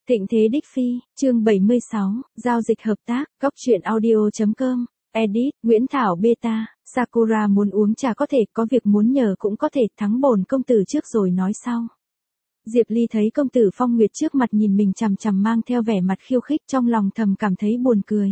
Thịnh Thế Đích Phi, chương 76, giao dịch hợp tác, góc truyện audio.com, edit, Nguyễn Thảo Beta, Sakura muốn uống trà có thể, có việc muốn nhờ cũng có thể, thắng bổn công tử trước rồi nói sau. Diệp Ly thấy công tử Phong Nguyệt trước mặt nhìn mình chằm chằm mang theo vẻ mặt khiêu khích, trong lòng thầm cảm thấy buồn cười.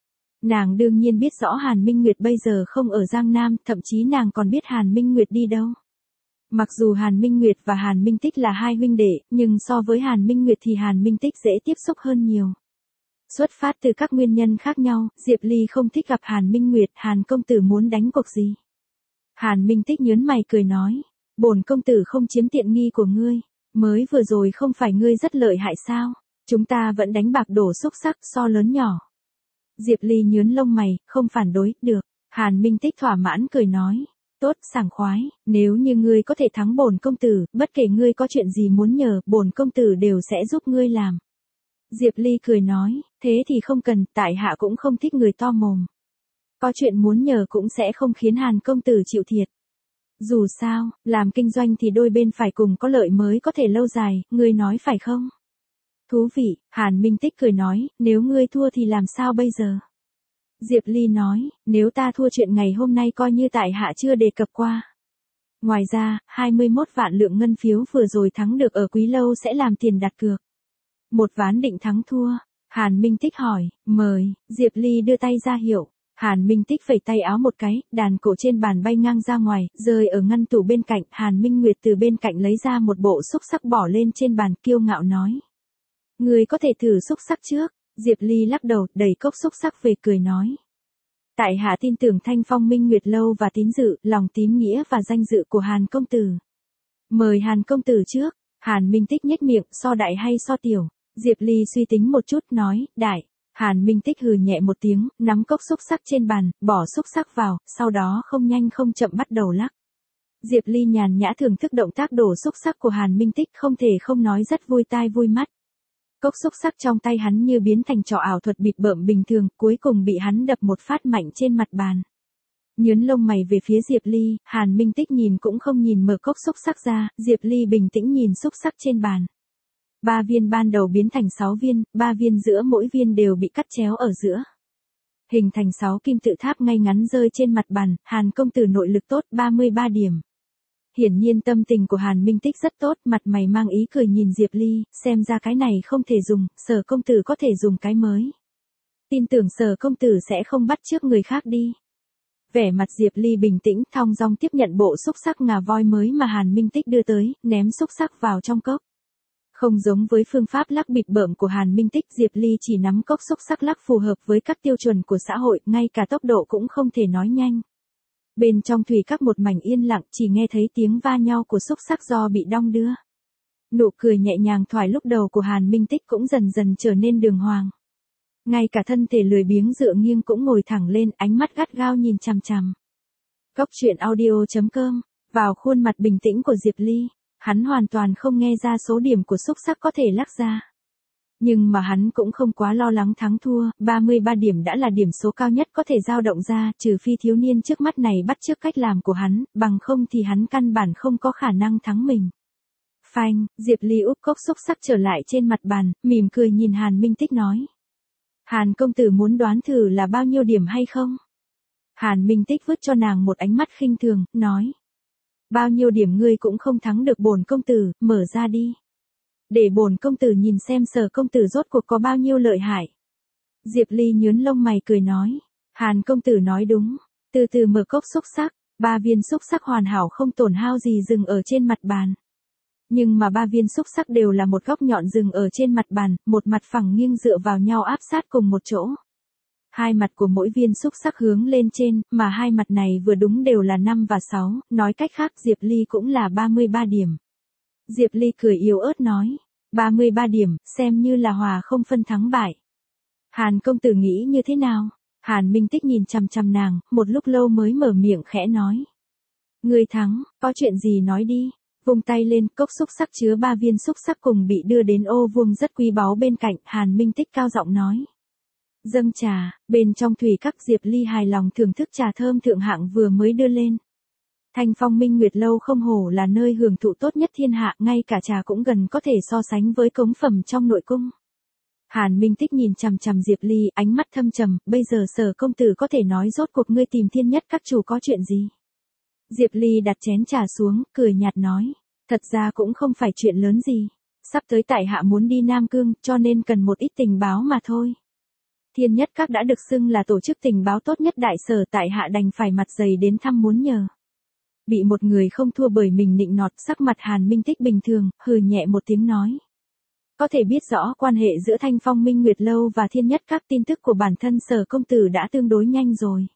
Nàng đương nhiên biết rõ Hàn Minh Nguyệt bây giờ không ở Giang Nam, thậm chí nàng còn biết Hàn Minh Nguyệt đi đâu. Mặc dù Hàn Minh Nguyệt và Hàn Minh Tích là hai huynh đệ, nhưng so với Hàn Minh Nguyệt thì Hàn Minh Tích dễ tiếp xúc hơn nhiều. Xuất phát từ các nguyên nhân khác nhau, Diệp Ly không thích gặp Hàn Minh Nguyệt, Hàn công tử muốn đánh cuộc gì? Hàn Minh Tích nhớn mày cười nói, bổn công tử không chiếm tiện nghi của ngươi, mới vừa rồi không phải ngươi rất lợi hại sao? Chúng ta vẫn đánh bạc đổ xúc xắc so lớn nhỏ. Diệp Ly nhớn lông mày, không phản đối, được. Hàn Minh Tích thỏa mãn cười nói. Tốt, sảng khoái, nếu như ngươi có thể thắng bổn công tử, bất kể ngươi có chuyện gì muốn nhờ, bổn công tử đều sẽ giúp ngươi làm. Diệp Ly cười nói, thế thì không cần, tại hạ cũng không thích người to mồm. Có chuyện muốn nhờ cũng sẽ không khiến Hàn công tử chịu thiệt. Dù sao, làm kinh doanh thì đôi bên phải cùng có lợi mới có thể lâu dài, ngươi nói phải không? Thú vị, Hàn Minh Tích cười nói, nếu ngươi thua thì làm sao bây giờ? Diệp Ly nói, nếu ta thua chuyện ngày hôm nay coi như tại hạ chưa đề cập qua. Ngoài ra, 21 vạn lượng ngân phiếu vừa rồi thắng được ở Quý Lâu sẽ làm tiền đặt cược. Một ván định thắng thua. Hàn Minh Tích hỏi, mời, Diệp Ly đưa tay ra hiệu. Hàn Minh Tích phẩy tay áo một cái, đàn cổ trên bàn bay ngang ra ngoài, rơi ở ngăn tủ bên cạnh. Hàn Minh Nguyệt từ bên cạnh lấy ra một bộ xúc xắc bỏ lên trên bàn, kiêu ngạo nói. Người có thể thử xúc xắc trước. Diệp Ly lắc đầu, đẩy cốc xúc sắc về cười nói. Tại hạ tin tưởng Thanh Phong Minh Nguyệt Lâu và tín dự, lòng tín nghĩa và danh dự của Hàn công tử. Mời Hàn công tử trước. Hàn Minh Tích nhếch miệng, so đại hay so tiểu? Diệp Ly suy tính một chút, nói, đại. Hàn Minh Tích hừ nhẹ một tiếng, nắm cốc xúc sắc trên bàn, bỏ xúc sắc vào, sau đó không nhanh không chậm bắt đầu lắc. Diệp Ly nhàn nhã thưởng thức động tác đổ xúc sắc của Hàn Minh Tích, không thể không nói rất vui tai vui mắt. Cốc xúc sắc trong tay hắn như biến thành trò ảo thuật bịp bợm bình thường, cuối cùng bị hắn đập một phát mạnh trên mặt bàn. Nhớn lông mày về phía Diệp Ly, Hàn Minh Tích nhìn cũng không nhìn mở cốc xúc sắc ra, Diệp Ly bình tĩnh nhìn xúc sắc trên bàn. 3 viên ban đầu biến thành 6 viên, 3 viên giữa mỗi viên đều bị cắt chéo ở giữa. Hình thành 6 kim tự tháp ngay ngắn rơi trên mặt bàn, Hàn công tử nội lực tốt 33 điểm. Hiển nhiên tâm tình của Hàn Minh Tích rất tốt, mặt mày mang ý cười nhìn Diệp Ly, xem ra cái này không thể dùng, Sở công tử có thể dùng cái mới. Tin tưởng Sở công tử sẽ không bắt chước người khác đi. Vẻ mặt Diệp Ly bình tĩnh, thong dong tiếp nhận bộ xúc sắc ngà voi mới mà Hàn Minh Tích đưa tới, ném xúc sắc vào trong cốc. Không giống với phương pháp lắc bịp bợm của Hàn Minh Tích, Diệp Ly chỉ nắm cốc xúc sắc lắc phù hợp với các tiêu chuẩn của xã hội, ngay cả tốc độ cũng không thể nói nhanh. Bên trong thủy các một mảnh yên lặng, chỉ nghe thấy tiếng va nhau của xúc sắc do bị đong đưa. Nụ cười nhẹ nhàng thoải lúc đầu của Hàn Minh Tích cũng dần dần trở nên đường hoàng. Ngay cả thân thể lười biếng dựa nghiêng cũng ngồi thẳng lên, ánh mắt gắt gao nhìn chằm chằm. Góc truyện audio.com, vào khuôn mặt bình tĩnh của Diệp Ly, hắn hoàn toàn không nghe ra số điểm của xúc sắc có thể lắc ra. Nhưng mà hắn cũng không quá lo lắng thắng thua, 33 điểm đã là điểm số cao nhất có thể dao động ra, trừ phi thiếu niên trước mắt này bắt chước cách làm của hắn, bằng không thì hắn căn bản không có khả năng thắng mình. Phanh, Diệp Ly úp cốc xúc sắc trở lại trên mặt bàn, mỉm cười nhìn Hàn Minh Tích nói. Hàn công tử muốn đoán thử là bao nhiêu điểm hay không? Hàn Minh Tích vứt cho nàng một ánh mắt khinh thường, nói. Bao nhiêu điểm ngươi cũng không thắng được bổn công tử, mở ra đi. Để bổn công tử nhìn xem Sở công tử rốt cuộc có bao nhiêu lợi hại. Diệp Ly nhớn lông mày cười nói. Hàn công tử nói đúng. Từ từ mở cốc xúc sắc, 3 viên xúc sắc hoàn hảo không tổn hao gì dừng ở trên mặt bàn. Nhưng mà 3 viên xúc sắc đều là một góc nhọn dừng ở trên mặt bàn, một mặt phẳng nghiêng dựa vào nhau áp sát cùng một chỗ. Hai mặt của mỗi viên xúc sắc hướng lên trên, mà hai mặt này vừa đúng đều là 5 và 6, nói cách khác Diệp Ly cũng là 33 điểm. Diệp Ly cười yếu ớt nói, 33 điểm, xem như là hòa không phân thắng bại. Hàn công tử nghĩ như thế nào? Hàn Minh Tích nhìn chằm chằm nàng, một lúc lâu mới mở miệng khẽ nói. Ngươi thắng, có chuyện gì nói đi. Vung tay lên, cốc xúc sắc chứa 3 viên xúc sắc cùng bị đưa đến ô vuông rất quý báu bên cạnh, Hàn Minh Tích cao giọng nói. Dâng trà, bên trong thủy các Diệp Ly hài lòng thưởng thức trà thơm thượng hạng vừa mới đưa lên. Thanh Phong Minh Nguyệt Lâu không hổ là nơi hưởng thụ tốt nhất thiên hạ, ngay cả trà cũng gần có thể so sánh với cống phẩm trong nội cung. Hàn Minh Tích nhìn chằm chằm Diệp Ly, ánh mắt thâm trầm, bây giờ Sở công tử có thể nói rốt cuộc ngươi tìm Thiên Nhất Các chủ có chuyện gì? Diệp Ly đặt chén trà xuống, cười nhạt nói, thật ra cũng không phải chuyện lớn gì. Sắp tới tại hạ muốn đi Nam Cương, cho nên cần một ít tình báo mà thôi. Thiên Nhất Các đã được xưng là tổ chức tình báo tốt nhất Đại Sở, tại hạ đành phải mặt dày đến thăm muốn nhờ. Bị một người không thua bởi mình nịnh nọt, sắc mặt Hàn Minh Tích bình thường, hừ nhẹ một tiếng nói. Có thể biết rõ quan hệ giữa Thanh Phong Minh Nguyệt Lâu và Thiên Nhất Các, tin tức của bản thân Sở công tử đã tương đối nhanh rồi.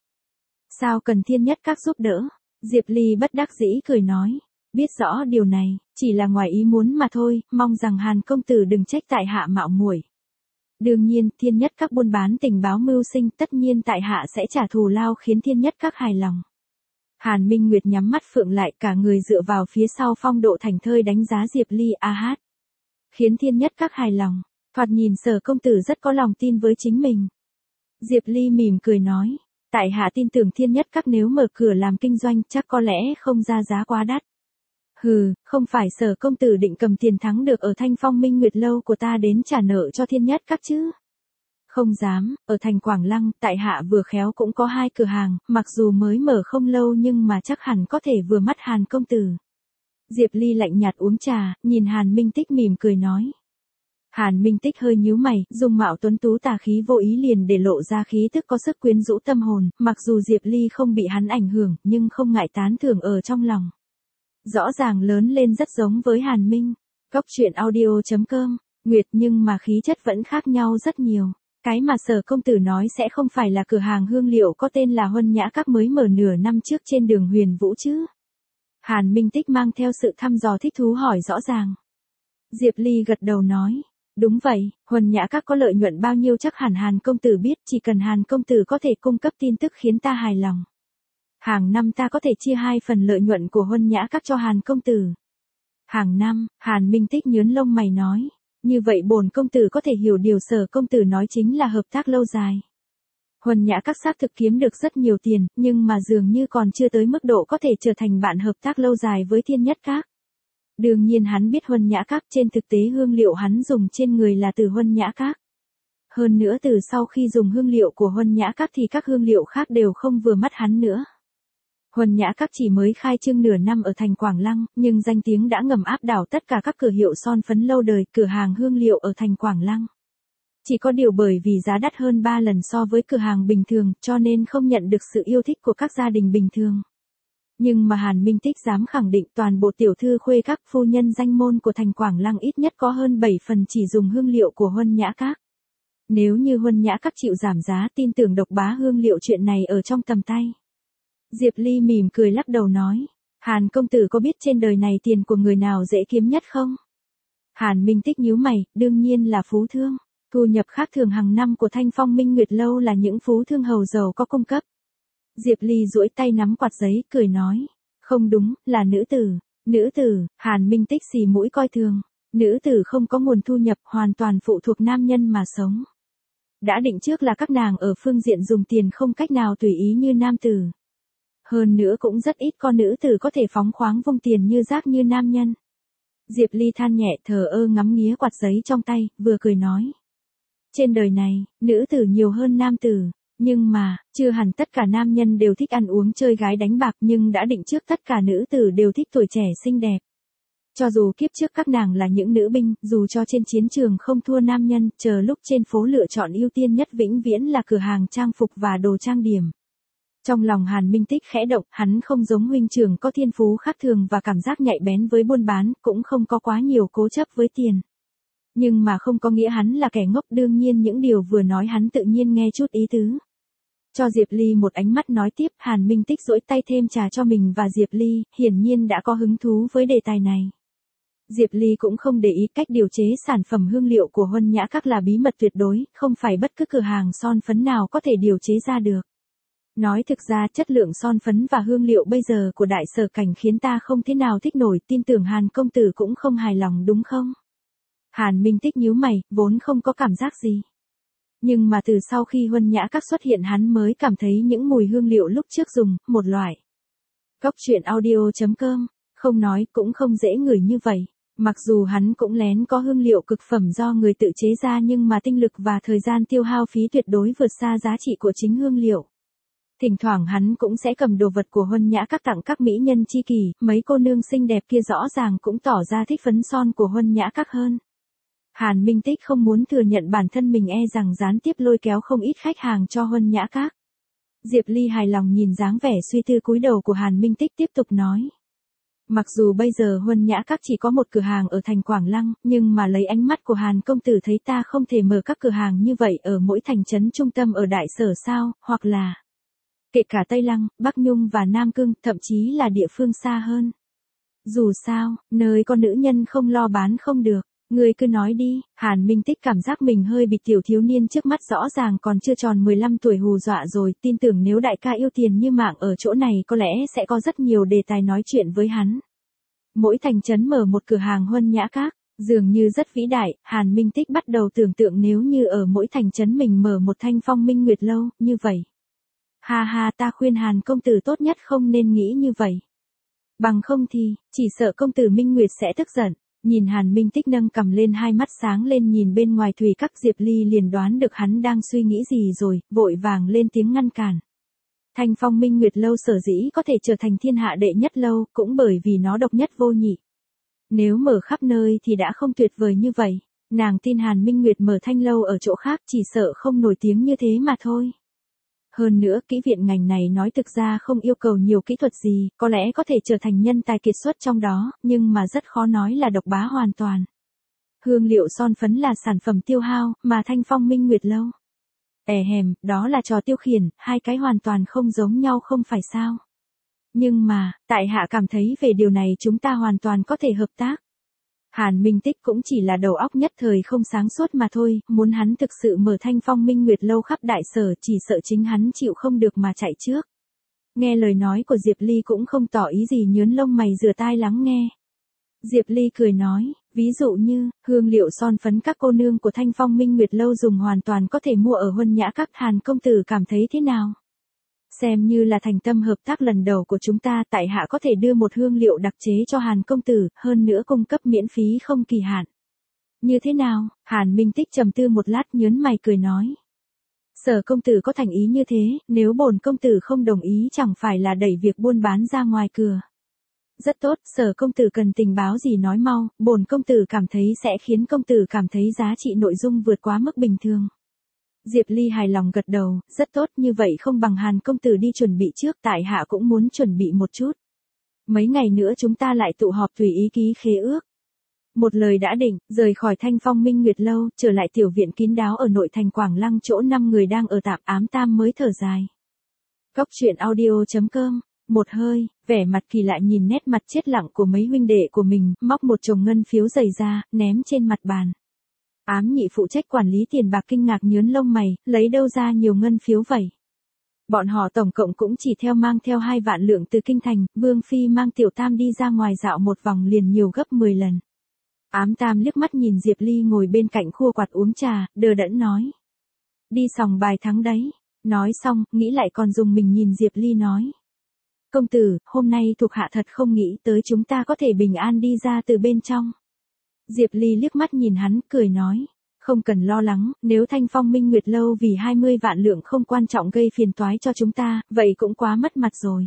Sao cần Thiên Nhất Các giúp đỡ? Diệp Ly bất đắc dĩ cười nói. Biết rõ điều này, chỉ là ngoài ý muốn mà thôi, mong rằng Hàn công tử đừng trách tại hạ mạo muội. Đương nhiên, Thiên Nhất Các buôn bán tình báo mưu sinh, tất nhiên tại hạ sẽ trả thù lao khiến Thiên Nhất Các hài lòng. Hàn Minh Nguyệt nhắm mắt phượng lại, cả người dựa vào phía sau, phong độ thảnh thơi đánh giá Diệp Ly. A hát. Khiến Thiên Nhất Các hài lòng, thoạt nhìn Sở công tử rất có lòng tin với chính mình. Diệp Ly mỉm cười nói, tại hạ tin tưởng Thiên Nhất Các nếu mở cửa làm kinh doanh chắc có lẽ không ra giá quá đắt. Hừ, không phải Sở công tử định cầm tiền thắng được ở Thanh Phong Minh Nguyệt Lâu của ta đến trả nợ cho Thiên Nhất Các chứ? Không dám, ở thành Quảng Lăng, tại hạ vừa khéo cũng có 2 cửa hàng, mặc dù mới mở không lâu nhưng mà chắc hẳn có thể vừa mắt Hàn công tử. Diệp Ly lạnh nhạt uống trà, nhìn Hàn Minh Tích mỉm cười nói. Hàn Minh Tích hơi nhíu mày, dung mạo tuấn tú tà khí vô ý liền để lộ ra khí tức có sức quyến rũ tâm hồn, mặc dù Diệp Ly không bị hắn ảnh hưởng, nhưng không ngại tán thưởng ở trong lòng. Rõ ràng lớn lên rất giống với Hàn Minh. Cốc truyện audio.com, Nguyệt, nhưng mà khí chất vẫn khác nhau rất nhiều. Cái mà Sở công tử nói sẽ không phải là cửa hàng hương liệu có tên là Huân Nhã Các mới mở nửa năm trước trên đường Huyền Vũ chứ? Hàn Minh Tích mang theo sự thăm dò thích thú hỏi rõ ràng. Diệp Ly gật đầu nói, đúng vậy, Huân Nhã Các có lợi nhuận bao nhiêu chắc hẳn Hàn công tử biết, chỉ cần Hàn công tử có thể cung cấp tin tức khiến ta hài lòng. Hàng năm ta có thể chia 2 phần lợi nhuận của Huân Nhã Các cho Hàn công tử. Hàng năm, Hàn Minh Tích nhướng lông mày nói, như vậy bổn công tử có thể hiểu điều Sở công tử nói chính là hợp tác lâu dài. Huân Nhã Các xác thực kiếm được rất nhiều tiền, nhưng mà dường như còn chưa tới mức độ có thể trở thành bạn hợp tác lâu dài với Thiên Nhất Các. Đương nhiên hắn biết Huân Nhã Các, trên thực tế hương liệu hắn dùng trên người là từ Huân Nhã Các. Hơn nữa từ sau khi dùng hương liệu của Huân Nhã Các thì các hương liệu khác đều không vừa mắt hắn nữa. Huân Nhã Các chỉ mới khai trương nửa năm ở thành Quảng Lăng, nhưng danh tiếng đã ngầm áp đảo tất cả các cửa hiệu son phấn lâu đời, cửa hàng hương liệu ở thành Quảng Lăng. Chỉ có điều bởi vì giá đắt hơn 3 lần so với cửa hàng bình thường, cho nên không nhận được sự yêu thích của các gia đình bình thường. Nhưng mà Hàn Minh Tích dám khẳng định toàn bộ tiểu thư khuê các phu nhân danh môn của thành Quảng Lăng ít nhất có hơn 7 phần chỉ dùng hương liệu của Huân Nhã Các. Nếu như Huân Nhã Các chịu giảm giá, tin tưởng độc bá hương liệu chuyện này ở trong tầm tay. Diệp Ly mỉm cười lắc đầu nói, Hàn công tử có biết trên đời này tiền của người nào dễ kiếm nhất không? Hàn Minh Tích nhíu mày, đương nhiên là phú thương. Thu nhập khác thường hàng năm của Thanh Phong Minh Nguyệt Lâu là những phú thương hầu giàu có cung cấp. Diệp Ly duỗi tay nắm quạt giấy, cười nói, không đúng, là nữ tử. Nữ tử? Hàn Minh Tích xì mũi coi thường. Nữ tử không có nguồn thu nhập, hoàn toàn phụ thuộc nam nhân mà sống. Đã định trước là các nàng ở phương diện dùng tiền không cách nào tùy ý như nam tử. Hơn nữa cũng rất ít con nữ tử có thể phóng khoáng vung tiền như rác như nam nhân. Diệp Ly than nhẹ, thờ ơ ngắm nghía quạt giấy trong tay, vừa cười nói. Trên đời này, nữ tử nhiều hơn nam tử, nhưng mà, chưa hẳn tất cả nam nhân đều thích ăn uống chơi gái đánh bạc, nhưng đã định trước tất cả nữ tử đều thích tuổi trẻ xinh đẹp. Cho dù kiếp trước các nàng là những nữ binh, dù cho trên chiến trường không thua nam nhân, chờ lúc trên phố lựa chọn ưu tiên nhất vĩnh viễn là cửa hàng trang phục và đồ trang điểm. Trong lòng Hàn Minh Tích khẽ động, hắn không giống huynh trưởng có thiên phú khác thường và cảm giác nhạy bén với buôn bán, cũng không có quá nhiều cố chấp với tiền. Nhưng mà không có nghĩa hắn là kẻ ngốc, đương nhiên những điều vừa nói hắn tự nhiên nghe chút ý tứ. Cho Diệp Ly một ánh mắt nói tiếp, Hàn Minh Tích duỗi tay thêm trà cho mình và Diệp Ly, hiển nhiên đã có hứng thú với đề tài này. Diệp Ly cũng không để ý, cách điều chế sản phẩm hương liệu của Huân Nhã Các là bí mật tuyệt đối, không phải bất cứ cửa hàng son phấn nào có thể điều chế ra được. Nói thực ra chất lượng son phấn và hương liệu bây giờ của Đại Sở Cảnh khiến ta không thế nào thích nổi, tin tưởng Hàn công tử cũng không hài lòng đúng không? Hàn Minh Tích nhíu mày, vốn không có cảm giác gì. Nhưng mà từ sau khi Huân Nhã Các xuất hiện hắn mới cảm thấy những mùi hương liệu lúc trước dùng, một loại. Cốc truyện audio.com, không nói cũng không dễ ngửi như vậy. Mặc dù hắn cũng lén có hương liệu cực phẩm do người tự chế ra nhưng mà tinh lực và thời gian tiêu hao phí tuyệt đối vượt xa giá trị của chính hương liệu. Thỉnh thoảng hắn cũng sẽ cầm đồ vật của Huân Nhã Các tặng các mỹ nhân tri kỷ, mấy cô nương xinh đẹp kia rõ ràng cũng tỏ ra thích phấn son của Huân Nhã Các hơn. Hàn Minh Tích không muốn thừa nhận bản thân mình e rằng gián tiếp lôi kéo không ít khách hàng cho Huân Nhã Các. Diệp Ly hài lòng nhìn dáng vẻ suy tư cúi đầu của Hàn Minh Tích tiếp tục nói. Mặc dù bây giờ Huân Nhã Các chỉ có một cửa hàng ở thành Quảng Lăng, nhưng mà lấy ánh mắt của Hàn công tử thấy ta không thể mở các cửa hàng như vậy ở mỗi thành trấn trung tâm ở đại sở sao, hoặc là kể cả Tây Lăng, Bắc Nhung và Nam Cương, thậm chí là địa phương xa hơn. Dù sao, nơi con nữ nhân không lo bán không được. Ngươi cứ nói đi. Hàn Minh Tích cảm giác mình hơi bị tiểu thiếu niên trước mắt rõ ràng còn chưa tròn 15 tuổi hù dọa rồi, tin tưởng nếu đại ca yêu tiền như mạng ở chỗ này có lẽ sẽ có rất nhiều đề tài nói chuyện với hắn. Mỗi thành trấn mở một cửa hàng Huân Nhã Các, dường như rất vĩ đại. Hàn Minh Tích bắt đầu tưởng tượng nếu như ở mỗi thành trấn mình mở một Thanh Phong Minh Nguyệt lâu, như vậy. Ha ha, ta khuyên Hàn công tử tốt nhất không nên nghĩ như vậy. Bằng không thì, chỉ sợ công tử Minh Nguyệt sẽ tức giận. Nhìn Hàn Minh Tích nâng cầm lên, hai mắt sáng lên nhìn bên ngoài thủy các, Diệp Ly liền đoán được hắn đang suy nghĩ gì rồi, vội vàng lên tiếng ngăn cản. Thanh Phong Minh Nguyệt lâu sở dĩ có thể trở thành thiên hạ đệ nhất lâu, cũng bởi vì nó độc nhất vô nhị. Nếu mở khắp nơi thì đã không tuyệt vời như vậy. Nàng tin Hàn Minh Nguyệt mở thanh lâu ở chỗ khác chỉ sợ không nổi tiếng như thế mà thôi. Hơn nữa, kỹ viện ngành này nói thực ra không yêu cầu nhiều kỹ thuật gì, có lẽ có thể trở thành nhân tài kiệt xuất trong đó, nhưng mà rất khó nói là độc bá hoàn toàn. Hương liệu son phấn là sản phẩm tiêu hao, mà Thanh Phong Minh Nguyệt lâu. Đó là trò tiêu khiển, hai cái hoàn toàn không giống nhau không phải sao. Nhưng mà, tại hạ cảm thấy về điều này chúng ta hoàn toàn có thể hợp tác. Hàn Minh Tích cũng chỉ là đầu óc nhất thời không sáng suốt mà thôi, muốn hắn thực sự mở Thanh Phong Minh Nguyệt lâu khắp đại sở chỉ sợ chính hắn chịu không được mà chạy trước. Nghe lời nói của Diệp Ly cũng không tỏ ý gì, nhớn lông mày rửa tai lắng nghe. Diệp Ly cười nói, ví dụ như, hương liệu son phấn các cô nương của Thanh Phong Minh Nguyệt lâu dùng hoàn toàn có thể mua ở Huân Nhã Các, Hàn công tử cảm thấy thế nào? Xem như là thành tâm hợp tác lần đầu của chúng ta, tại hạ có thể đưa một hương liệu đặc chế cho Hàn công tử, hơn nữa cung cấp miễn phí không kỳ hạn. Như thế nào? Hàn Minh Tích trầm tư một lát nhớn mày cười nói. Sở công tử có thành ý như thế, nếu bổn công tử không đồng ý chẳng phải là đẩy việc buôn bán ra ngoài cửa. Rất tốt, Sở công tử cần tình báo gì nói mau, bổn công tử cảm thấy sẽ khiến công tử cảm thấy giá trị nội dung vượt quá mức bình thường. Diệp Ly hài lòng gật đầu, rất tốt, như vậy không bằng Hàn công tử đi chuẩn bị trước, tại hạ cũng muốn chuẩn bị một chút. Mấy ngày nữa chúng ta lại tụ họp tùy ý ký khế ước. Một lời đã định, rời khỏi Thanh Phong Minh Nguyệt lâu, trở lại tiểu viện kín đáo ở nội thành Quảng Lăng chỗ 5 người đang ở tạm ám tam mới thở dài. Góc truyện audio.com. Một hơi, vẻ mặt kỳ lạ nhìn nét mặt chết lặng của mấy huynh đệ của mình, móc một chồng ngân phiếu dày ra, ném trên mặt bàn. Ám nhị phụ trách quản lý tiền bạc kinh ngạc nhớn lông mày, lấy đâu ra nhiều ngân phiếu vậy? Bọn họ tổng cộng cũng chỉ mang theo 2 vạn lượng từ kinh thành, Vương Phi mang tiểu tam đi ra ngoài dạo một vòng liền nhiều gấp 10 lần. Ám tam liếc mắt nhìn Diệp Ly ngồi bên cạnh khua quạt uống trà, đờ đẫn nói. Đi sòng bài thắng đấy. Nói xong, nghĩ lại còn dùng mình nhìn Diệp Ly nói. Công tử, hôm nay thuộc hạ thật không nghĩ tới chúng ta có thể bình an đi ra từ bên trong. Diệp Ly liếc mắt nhìn hắn, cười nói. Không cần lo lắng, nếu Thanh Phong Minh Nguyệt lâu vì 20 vạn lượng không quan trọng gây phiền toái cho chúng ta, vậy cũng quá mất mặt rồi.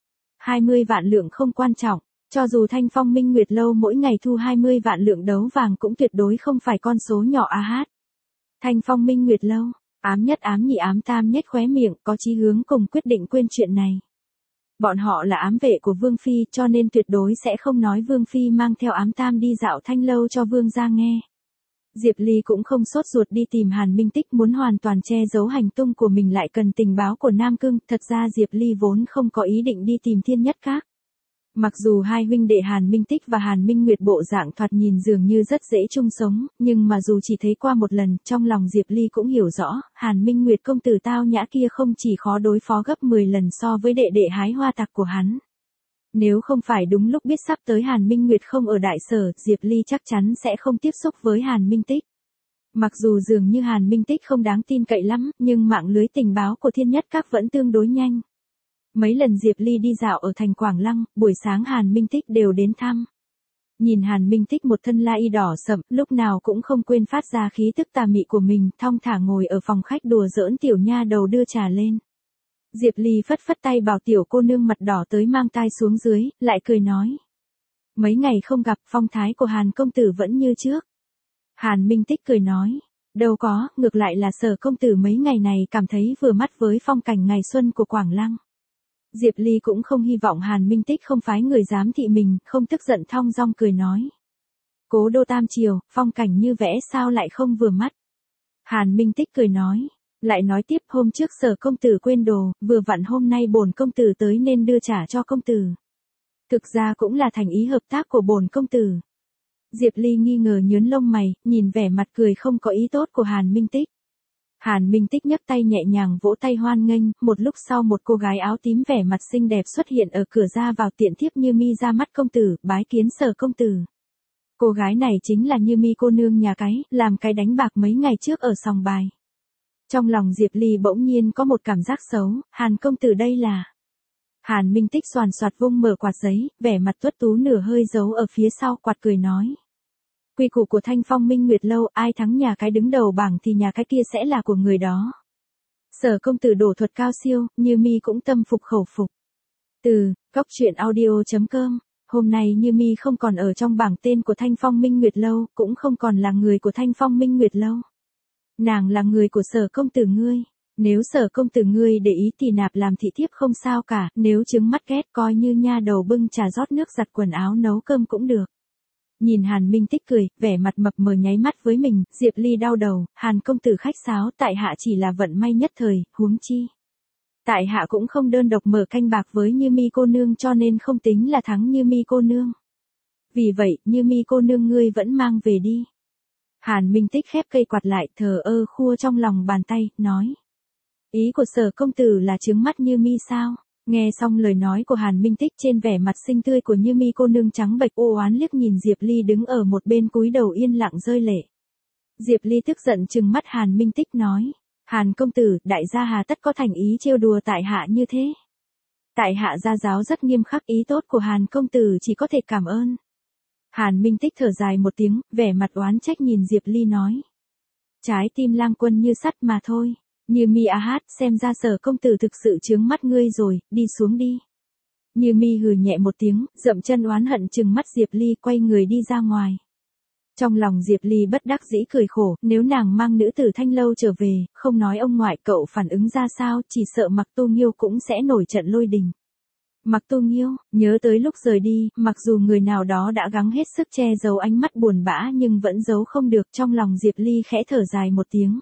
20 vạn lượng không quan trọng, cho dù Thanh Phong Minh Nguyệt lâu mỗi ngày thu 20 vạn lượng đấu vàng cũng tuyệt đối không phải con số nhỏ a hát. Thanh Phong Minh Nguyệt lâu, ám nhất ám nhị ám tam nhếch khóe miệng, có chí hướng cùng quyết định quên chuyện này. Bọn họ là ám vệ của Vương Phi cho nên tuyệt đối sẽ không nói Vương Phi mang theo ám tam đi dạo thanh lâu cho Vương gia nghe. Diệp Ly cũng không sốt ruột đi tìm Hàn Minh Tích, muốn hoàn toàn che giấu hành tung của mình lại cần tình báo của Nam Cương. Thật ra Diệp Ly vốn không có ý định đi tìm Thiên Nhất Các. Mặc dù hai huynh đệ Hàn Minh Tích và Hàn Minh Nguyệt bộ dạng thoạt nhìn dường như rất dễ chung sống, nhưng mà dù chỉ thấy qua một lần, trong lòng Diệp Ly cũng hiểu rõ, Hàn Minh Nguyệt công tử tao nhã kia không chỉ khó đối phó gấp 10 lần so với đệ đệ hái hoa tặc của hắn. Nếu không phải đúng lúc biết sắp tới Hàn Minh Nguyệt không ở đại sở, Diệp Ly chắc chắn sẽ không tiếp xúc với Hàn Minh Tích. Mặc dù dường như Hàn Minh Tích không đáng tin cậy lắm, nhưng mạng lưới tình báo của Thiên Nhất Các vẫn tương đối nhanh. Mấy lần Diệp Ly đi dạo ở thành Quảng Lăng, buổi sáng Hàn Minh Tích đều đến thăm. Nhìn Hàn Minh Tích một thân la y đỏ sậm, lúc nào cũng không quên phát ra khí tức tà mị của mình, thong thả ngồi ở phòng khách đùa giỡn tiểu nha đầu đưa trà lên. Diệp Ly phất phất tay bảo tiểu cô nương mặt đỏ tới mang tai xuống dưới, lại cười nói. Mấy ngày không gặp, phong thái của Hàn công tử vẫn như trước. Hàn Minh Tích cười nói. Đâu có, ngược lại là Sở công tử mấy ngày này cảm thấy vừa mắt với phong cảnh ngày xuân của Quảng Lăng. Diệp Ly cũng không hy vọng Hàn Minh Tích không phái người giám thị mình, không tức giận thong dong cười nói. Cố đô Tam Triều, phong cảnh như vẽ sao lại không vừa mắt. Hàn Minh Tích cười nói. Lại nói tiếp hôm trước Sở công tử quên đồ, vừa vặn hôm nay bổn công tử tới nên đưa trả cho công tử. Thực ra cũng là thành ý hợp tác của bổn công tử. Diệp Ly nghi ngờ nhướng lông mày, nhìn vẻ mặt cười không có ý tốt của Hàn Minh Tích. Hàn Minh Tích nhấc tay nhẹ nhàng vỗ tay hoan nghênh, một lúc sau một cô gái áo tím vẻ mặt xinh đẹp xuất hiện ở cửa ra vào tiện thiếp Như Mi ra mắt công tử, bái kiến Sở công tử. Cô gái này chính là Như Mi cô nương nhà cái, làm cái đánh bạc mấy ngày trước ở sòng bài. Trong lòng Diệp Ly bỗng nhiên có một cảm giác xấu, Hàn công tử đây là... Hàn Minh Tích xoàn xoạt vung mở quạt giấy, vẻ mặt tuất tú nửa hơi giấu ở phía sau quạt cười nói. Quy củ của Thanh Phong Minh Nguyệt Lâu, ai thắng nhà cái đứng đầu bảng thì nhà cái kia sẽ là của người đó. Sở công tử đổ thuật cao siêu, Như Mi cũng tâm phục khẩu phục. Từ, góc truyện audio.com, hôm nay Như Mi không còn ở trong bảng tên của Thanh Phong Minh Nguyệt Lâu, cũng không còn là người của Thanh Phong Minh Nguyệt Lâu. Nàng là người của Sở công tử ngươi. Nếu Sở công tử ngươi để ý thì nạp làm thị thiếp không sao cả, nếu trứng mắt ghét coi như nha đầu bưng trà rót nước giặt quần áo nấu cơm cũng được. Nhìn Hàn Minh Tích cười, vẻ mặt mập mờ nháy mắt với mình, Diệp Ly đau đầu, Hàn công tử khách sáo, tại hạ chỉ là vận may nhất thời, huống chi. Tại hạ cũng không đơn độc mở canh bạc với Như Mi cô nương cho nên không tính là thắng Như Mi cô nương. Vì vậy, Như Mi cô nương ngươi vẫn mang về đi. Hàn Minh Tích khép cây quạt lại, thờ ơ khua trong lòng bàn tay, nói. Ý của Sở công tử là trướng mắt Như Mi sao? Nghe xong lời nói của Hàn Minh Tích trên vẻ mặt xinh tươi của Như Mi cô nương trắng bệch ô oán liếc nhìn Diệp Ly đứng ở một bên cúi đầu yên lặng rơi lệ. Diệp Ly tức giận trừng mắt Hàn Minh Tích nói. Hàn công tử, đại gia hà tất có thành ý trêu đùa tại hạ như thế. Tại hạ gia giáo rất nghiêm khắc, ý tốt của Hàn công tử chỉ có thể cảm ơn. Hàn Minh Tích thở dài một tiếng, vẻ mặt oán trách nhìn Diệp Ly nói. Trái tim lang quân như sắt mà thôi. Như Mi hát, xem ra Sở công tử thực sự chướng mắt ngươi rồi, đi xuống đi. Như Mi hừ nhẹ một tiếng, dậm chân oán hận trừng mắt Diệp Ly quay người đi ra ngoài. Trong lòng Diệp Ly bất đắc dĩ cười khổ, nếu nàng mang nữ tử Thanh Lâu trở về, không nói ông ngoại cậu phản ứng ra sao, chỉ sợ Mặc Tu Nghiêu cũng sẽ nổi trận lôi đình. Mặc Tu Nghiêu, nhớ tới lúc rời đi, mặc dù người nào đó đã gắng hết sức che giấu ánh mắt buồn bã nhưng vẫn giấu không được, trong lòng Diệp Ly khẽ thở dài một tiếng.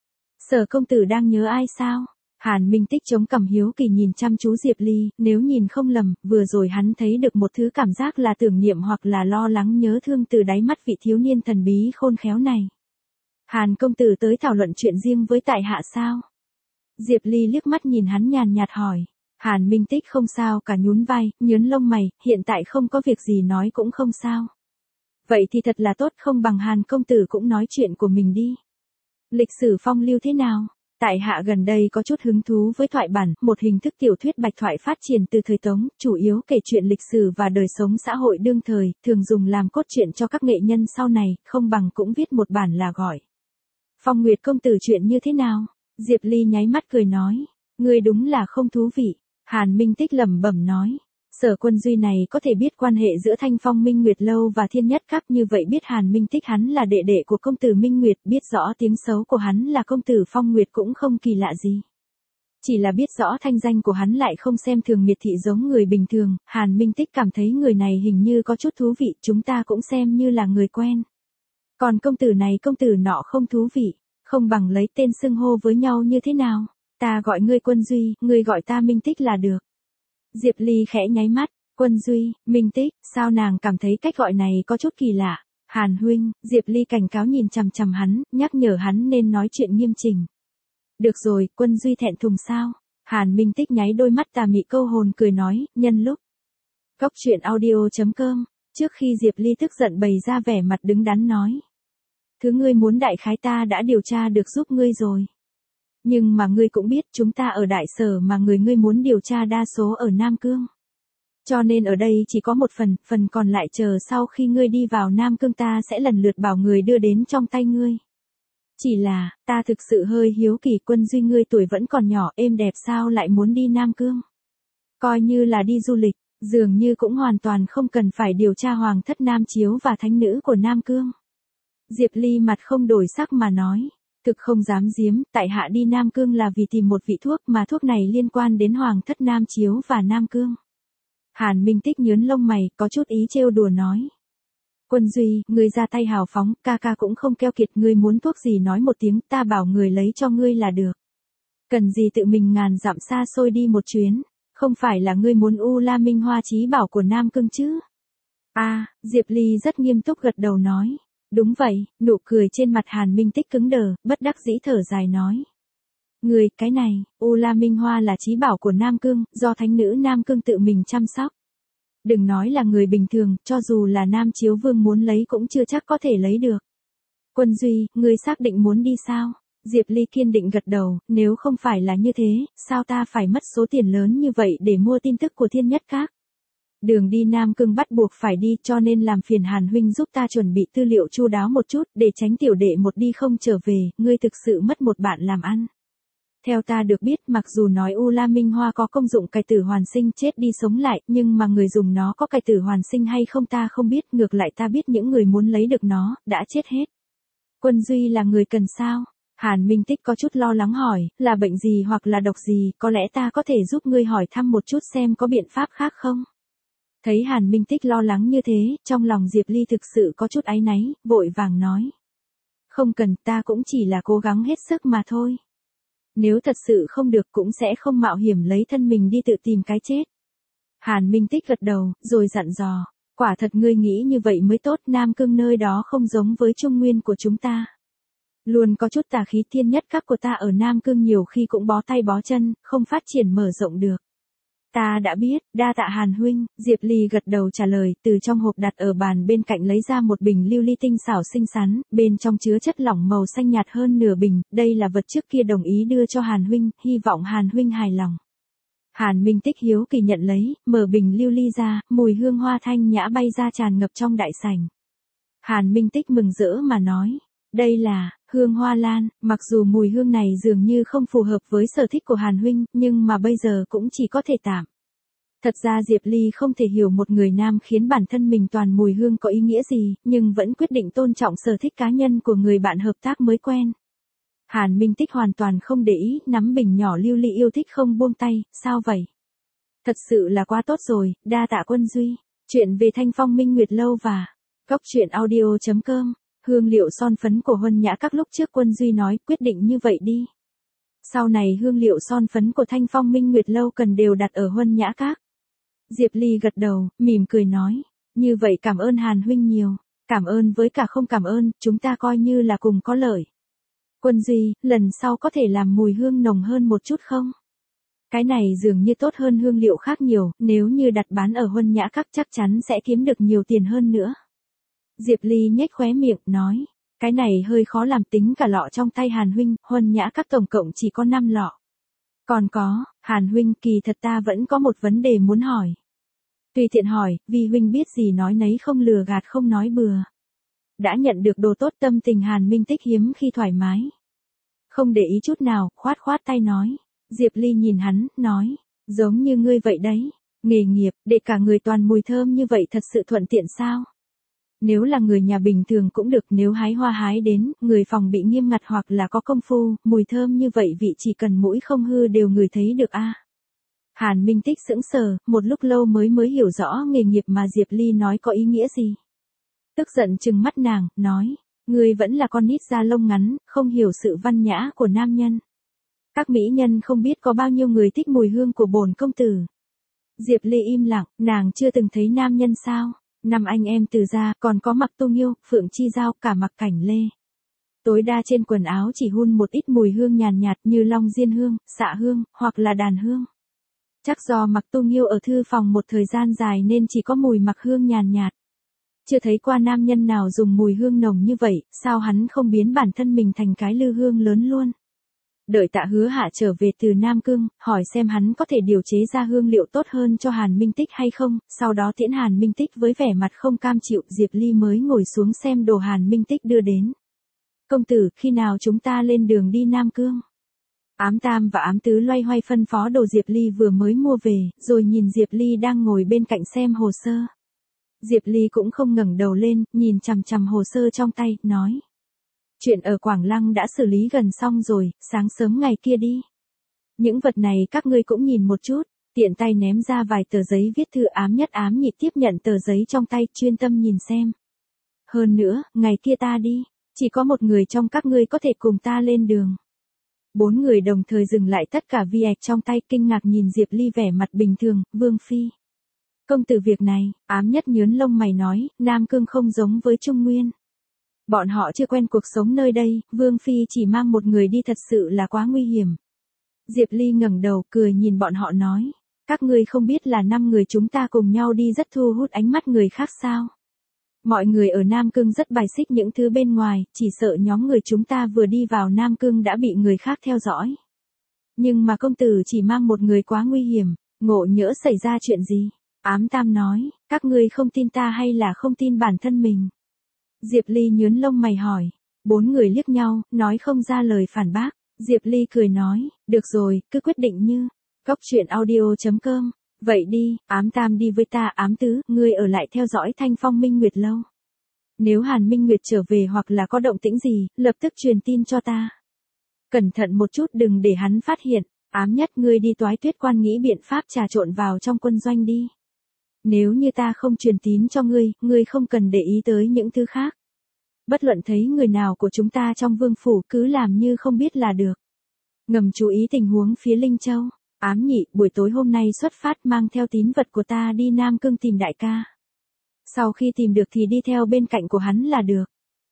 Sở công tử đang nhớ ai sao? Hàn Minh Tích chống cằm hiếu kỳ nhìn chăm chú Diệp Ly, nếu nhìn không lầm, vừa rồi hắn thấy được một thứ cảm giác là tưởng niệm hoặc là lo lắng nhớ thương từ đáy mắt vị thiếu niên thần bí khôn khéo này. Hàn công tử tới thảo luận chuyện riêng với tại hạ sao? Diệp Ly liếc mắt nhìn hắn nhàn nhạt hỏi. Hàn Minh Tích không sao cả nhún vai, nhớn lông mày, hiện tại không có việc gì nói cũng không sao. Vậy thì thật là tốt, không bằng Hàn công tử cũng nói chuyện của mình đi. Lịch sử phong lưu thế nào? Tại hạ gần đây có chút hứng thú với thoại bản, một hình thức tiểu thuyết bạch thoại phát triển từ thời Tống, chủ yếu kể chuyện lịch sử và đời sống xã hội đương thời, thường dùng làm cốt truyện cho các nghệ nhân sau này, không bằng cũng viết một bản là gọi. Phong Nguyệt công tử chuyện như thế nào? Diệp Ly nháy mắt cười nói, ngươi đúng là không thú vị. Hàn Minh Tích lẩm bẩm nói. Sở Quân Duy này có thể biết quan hệ giữa Thanh Phong Minh Nguyệt Lâu và Thiên Nhất Các, như vậy biết Hàn Minh Tích hắn là đệ đệ của công tử Minh Nguyệt, biết rõ tiếng xấu của hắn là công tử Phong Nguyệt cũng không kỳ lạ gì. Chỉ là biết rõ thanh danh của hắn lại không xem thường miệt thị giống người bình thường, Hàn Minh Tích cảm thấy người này hình như có chút thú vị, chúng ta cũng xem như là người quen. Còn công tử này công tử nọ không thú vị, không bằng lấy tên xưng hô với nhau như thế nào? Ta gọi ngươi Quân Duy, ngươi gọi ta Minh Tích là được. Diệp Ly khẽ nháy mắt, Quân Duy, Minh Tích, sao nàng cảm thấy cách gọi này có chút kỳ lạ. Hàn huynh, Diệp Ly cảnh cáo nhìn chằm chằm hắn, nhắc nhở hắn nên nói chuyện nghiêm chỉnh. Được rồi, Quân Duy thẹn thùng sao? Hàn Minh Tích nháy đôi mắt tà mị câu hồn cười nói, nhân lúc. Góc truyện audio.com, trước khi Diệp Ly tức giận bày ra vẻ mặt đứng đắn nói. Thứ ngươi muốn đại khái ta đã điều tra được giúp ngươi rồi. Nhưng mà ngươi cũng biết chúng ta ở đại sở mà người ngươi muốn điều tra đa số ở Nam Cương. Cho nên ở đây chỉ có một phần còn lại chờ sau khi ngươi đi vào Nam Cương ta sẽ lần lượt bảo người đưa đến trong tay ngươi. Chỉ là, ta thực sự hơi hiếu kỳ Quân Duy ngươi tuổi vẫn còn nhỏ êm đẹp sao lại muốn đi Nam Cương. Coi như là đi du lịch, dường như cũng hoàn toàn không cần phải điều tra hoàng thất Nam Chiếu và thánh nữ của Nam Cương. Diệp Ly mặt không đổi sắc mà nói. Thực không dám giếm, tại hạ đi Nam Cương là vì tìm một vị thuốc mà thuốc này liên quan đến hoàng thất Nam Chiếu và Nam Cương. Hàn Minh Tích nhớn lông mày, có chút ý trêu đùa nói. Quân Duy, ngươi ra tay hào phóng, ca ca cũng không keo kiệt, ngươi muốn thuốc gì nói một tiếng, ta bảo người lấy cho ngươi là được. Cần gì tự mình ngàn dặm xa xôi đi một chuyến, không phải là ngươi muốn U La Minh Hoa chí bảo của Nam Cương chứ? Diệp Ly rất nghiêm túc gật đầu nói. Đúng vậy, nụ cười trên mặt Hàn Minh Tích cứng đờ, bất đắc dĩ thở dài nói. Người, cái này, U La Minh Hoa là chí bảo của Nam Cương, do thánh nữ Nam Cương tự mình chăm sóc. Đừng nói là người bình thường, cho dù là Nam Chiếu Vương muốn lấy cũng chưa chắc có thể lấy được. Quân Duy, ngươi xác định muốn đi sao? Diệp Ly kiên định gật đầu, nếu không phải là như thế, sao ta phải mất số tiền lớn như vậy để mua tin tức của Thiên Nhất Các? Đường đi Nam Cương bắt buộc phải đi cho nên làm phiền Hàn huynh giúp ta chuẩn bị tư liệu chu đáo một chút để tránh tiểu đệ một đi không trở về, ngươi thực sự mất một bạn làm ăn. Theo ta được biết mặc dù nói U La Minh Hoa có công dụng cải tử hoàn sinh chết đi sống lại nhưng mà người dùng nó có cải tử hoàn sinh hay không ta không biết, ngược lại ta biết những người muốn lấy được nó, đã chết hết. Quân Duy là người cần sao? Hàn Minh Tích có chút lo lắng hỏi, là bệnh gì hoặc là độc gì, có lẽ ta có thể giúp ngươi hỏi thăm một chút xem có biện pháp khác không? Thấy Hàn Minh Tích lo lắng như thế, trong lòng Diệp Ly thực sự có chút áy náy, vội vàng nói. Không cần, ta cũng chỉ là cố gắng hết sức mà thôi. Nếu thật sự không được cũng sẽ không mạo hiểm lấy thân mình đi tự tìm cái chết. Hàn Minh Tích gật đầu, rồi dặn dò. Quả thật ngươi nghĩ như vậy mới tốt, Nam Cương nơi đó không giống với Trung Nguyên của chúng ta. Luôn có chút tà khí, Thiên Nhất Các của ta ở Nam Cương nhiều khi cũng bó tay bó chân, không phát triển mở rộng được. Ta đã biết, đa tạ Hàn huynh, Diệp Ly gật đầu trả lời, từ trong hộp đặt ở bàn bên cạnh lấy ra một bình lưu ly tinh xảo xinh xắn, bên trong chứa chất lỏng màu xanh nhạt hơn nửa bình, đây là vật trước kia đồng ý đưa cho Hàn huynh, hy vọng Hàn huynh hài lòng. Hàn Minh Tích hiếu kỳ nhận lấy, mở bình lưu ly ra, mùi hương hoa thanh nhã bay ra tràn ngập trong đại sảnh. Hàn Minh Tích mừng rỡ mà nói, đây là hương hoa lan, mặc dù mùi hương này dường như không phù hợp với sở thích của Hàn huynh, nhưng mà bây giờ cũng chỉ có thể tạm. Thật ra Diệp Ly không thể hiểu một người nam khiến bản thân mình toàn mùi hương có ý nghĩa gì, nhưng vẫn quyết định tôn trọng sở thích cá nhân của người bạn hợp tác mới quen. Hàn Minh Tích hoàn toàn không để ý, nắm bình nhỏ lưu ly yêu thích không buông tay, sao vậy? Thật sự là quá tốt rồi, đa tạ Quân Duy. Chuyện về Thanh Phong Minh Nguyệt Lâu và Cốc truyện audio.com. Hương liệu son phấn của Huân Nhã Các lúc trước Quân Duy nói quyết định như vậy đi. Sau này hương liệu son phấn của Thanh Phong Minh Nguyệt Lâu cần đều đặt ở Huân Nhã Các. Diệp Ly gật đầu, mỉm cười nói, như vậy cảm ơn Hàn huynh nhiều, cảm ơn với cả không cảm ơn, chúng ta coi như là cùng có lợi. Quân Duy, lần sau có thể làm mùi hương nồng hơn một chút không? Cái này dường như tốt hơn hương liệu khác nhiều, nếu như đặt bán ở Huân Nhã Các chắc chắn sẽ kiếm được nhiều tiền hơn nữa. Diệp Ly nhếch khóe miệng, nói, cái này hơi khó làm, tính cả lọ trong tay Hàn huynh, Huân Nhã Các tổng cộng chỉ có 5 lọ. Còn có, Hàn huynh, kỳ thật ta vẫn có một vấn đề muốn hỏi. Tùy tiện hỏi, vì huynh biết gì nói nấy, không lừa gạt không nói bừa. Đã nhận được đồ tốt, tâm tình Hàn Minh Tích hiếm khi thoải mái. Không để ý chút nào, khoát khoát tay nói. Diệp Ly nhìn hắn, nói, giống như ngươi vậy đấy. Nghề nghiệp, để cả người toàn mùi thơm như vậy thật sự thuận tiện sao? Nếu là người nhà bình thường cũng được, nếu hái hoa hái đến, người phòng bị nghiêm ngặt hoặc là có công phu, mùi thơm như vậy vị chỉ cần mũi không hư đều ngửi thấy được a. Hàn Minh Tích sững sờ, một lúc lâu mới hiểu rõ nghề nghiệp mà Diệp Ly nói có ý nghĩa gì. Tức giận trừng mắt nàng, nói, ngươi vẫn là con nít da lông ngắn, không hiểu sự văn nhã của nam nhân. Các mỹ nhân không biết có bao nhiêu người thích mùi hương của bổn công tử. Diệp Ly im lặng, nàng chưa từng thấy nam nhân sao? 5 anh em Từ gia, còn có Mặc Tu Nghiêu, Phượng Chi Giao, cả Mặc Cảnh Lê. Tối đa trên quần áo chỉ hun một ít mùi hương nhàn nhạt như long diên hương, xạ hương, hoặc là đàn hương. Chắc do Mặc Tu Nghiêu ở thư phòng một thời gian dài nên chỉ có mùi mặc hương nhàn nhạt. Chưa thấy qua nam nhân nào dùng mùi hương nồng như vậy, sao hắn không biến bản thân mình thành cái lư hương lớn luôn. Đợi Tạ Hứa Hạ trở về từ Nam Cương, hỏi xem hắn có thể điều chế ra hương liệu tốt hơn cho Hàn Minh Tích hay không, sau đó tiễn Hàn Minh Tích với vẻ mặt không cam chịu, Diệp Ly mới ngồi xuống xem đồ Hàn Minh Tích đưa đến. Công tử, khi nào chúng ta lên đường đi Nam Cương? Ám Tam và Ám Tứ loay hoay phân phó đồ Diệp Ly vừa mới mua về, rồi nhìn Diệp Ly đang ngồi bên cạnh xem hồ sơ. Diệp Ly cũng không ngẩng đầu lên, nhìn chằm chằm hồ sơ trong tay, nói. Chuyện ở Quảng Lăng đã xử lý gần xong rồi, sáng sớm ngày kia đi. Những vật này các ngươi cũng nhìn một chút, tiện tay ném ra vài tờ giấy viết thư. Ám Nhất Ám Nhị tiếp nhận tờ giấy trong tay, chuyên tâm nhìn xem. Hơn nữa, ngày kia ta đi, chỉ có một người trong các ngươi có thể cùng ta lên đường. 4 người đồng thời dừng lại tất cả việc trong tay, kinh ngạc nhìn Diệp Ly vẻ mặt bình thường. Vương phi. Công tử, việc này, Ám Nhất nhớn lông mày nói, Nam Cương không giống với Trung Nguyên. Bọn họ chưa quen cuộc sống nơi đây, Vương phi chỉ mang một người đi thật sự là quá nguy hiểm. Diệp Ly ngẩng đầu cười nhìn bọn họ nói, các ngươi không biết là 5 người chúng ta cùng nhau đi rất thu hút ánh mắt người khác sao? Mọi người ở Nam Cương rất bài xích những thứ bên ngoài, chỉ sợ nhóm người chúng ta vừa đi vào Nam Cương đã bị người khác theo dõi. Nhưng mà công tử chỉ mang một người quá nguy hiểm, ngộ nhỡ xảy ra chuyện gì? Ám Tam nói, các ngươi không tin ta hay là không tin bản thân mình? Diệp Ly nhớn lông mày hỏi. 4 người liếc nhau, nói không ra lời phản bác. Diệp Ly cười nói, được rồi, cứ quyết định như. Goctruyện.audio.com. Vậy đi, Ám Tam đi với ta. Ám Tứ, ngươi ở lại theo dõi Thanh Phong Minh Nguyệt lâu. Nếu Hàn Minh Nguyệt trở về hoặc là có động tĩnh gì, lập tức truyền tin cho ta. Cẩn thận một chút, đừng để hắn phát hiện. Ám Nhất, ngươi đi Toái Tuyết Quan nghĩ biện pháp trà trộn vào trong quân doanh đi. Nếu như ta không truyền tín cho ngươi không cần để ý tới những thứ khác. Bất luận thấy người nào của chúng ta trong vương phủ cứ làm như không biết là được. Ngầm chú ý tình huống phía Linh Châu. Ám Nhị, buổi tối hôm nay xuất phát mang theo tín vật của ta đi Nam Cương tìm đại ca. Sau khi tìm được thì đi theo bên cạnh của hắn là được.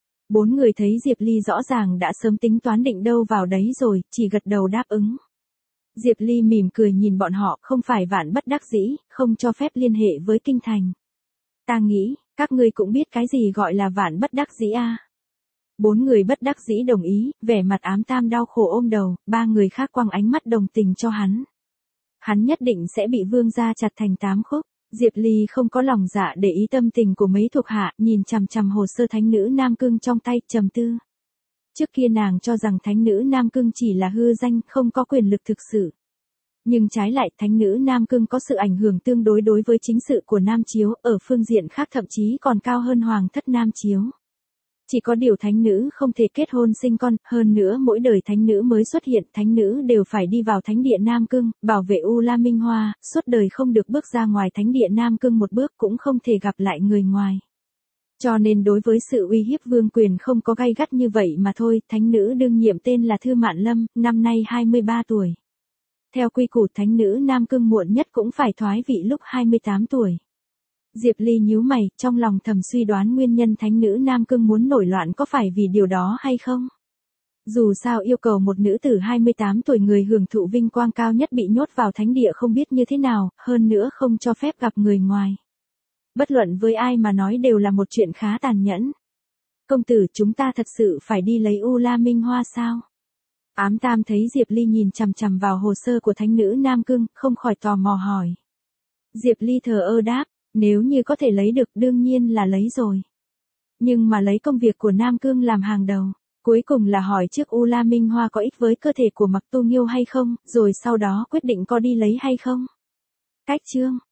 4 người thấy Diệp Ly rõ ràng đã sớm tính toán định đâu vào đấy rồi, chỉ gật đầu đáp ứng. Diệp Ly mỉm cười nhìn bọn họ, không phải vạn bất đắc dĩ, không cho phép liên hệ với kinh thành. Ta nghĩ, các ngươi cũng biết cái gì gọi là vạn bất đắc dĩ a. 4 người bất đắc dĩ đồng ý, vẻ mặt Ám Tam đau khổ ôm đầu, 3 người khác quăng ánh mắt đồng tình cho hắn. Hắn nhất định sẽ bị vương gia chặt thành 8 khúc. Diệp Ly không có lòng dạ để ý tâm tình của mấy thuộc hạ, nhìn chằm chằm hồ sơ thánh nữ Nam Cương trong tay, trầm tư. Trước kia nàng cho rằng thánh nữ Nam Cương chỉ là hư danh, không có quyền lực thực sự. Nhưng trái lại, thánh nữ Nam Cương có sự ảnh hưởng tương đối đối với chính sự của Nam Chiếu, ở phương diện khác thậm chí còn cao hơn Hoàng thất Nam Chiếu. Chỉ có điều thánh nữ không thể kết hôn sinh con, hơn nữa mỗi đời thánh nữ mới xuất hiện, thánh nữ đều phải đi vào thánh địa Nam Cương, bảo vệ U La Minh Hoa, suốt đời không được bước ra ngoài thánh địa Nam Cương một bước, cũng không thể gặp lại người ngoài. Cho nên đối với sự uy hiếp vương quyền không có gay gắt như vậy mà thôi. Thánh nữ đương nhiệm tên là Thư Mạn Lâm, năm nay 23 tuổi. Theo quy củ thánh nữ Nam Cương muộn nhất cũng phải thoái vị lúc 28 tuổi. Diệp Ly nhíu mày, trong lòng thầm suy đoán nguyên nhân thánh nữ Nam Cương muốn nổi loạn có phải vì điều đó hay không. Dù sao yêu cầu một nữ tử 28 tuổi người hưởng thụ vinh quang cao nhất bị nhốt vào thánh địa không biết như thế nào, hơn nữa không cho phép gặp người ngoài. Bất luận với ai mà nói đều là một chuyện khá tàn nhẫn. Công tử, chúng ta thật sự phải đi lấy U La Minh Hoa sao? Ám Tam thấy Diệp Ly nhìn chằm chằm vào hồ sơ của thánh nữ Nam Cương, không khỏi tò mò hỏi. Diệp Ly thờ ơ đáp, nếu như có thể lấy được đương nhiên là lấy rồi. Nhưng mà lấy công việc của Nam Cương làm hàng đầu, cuối cùng là hỏi trước U La Minh Hoa có ích với cơ thể của Mặc Tu Nghiêu hay không, rồi sau đó quyết định có đi lấy hay không. Cách chương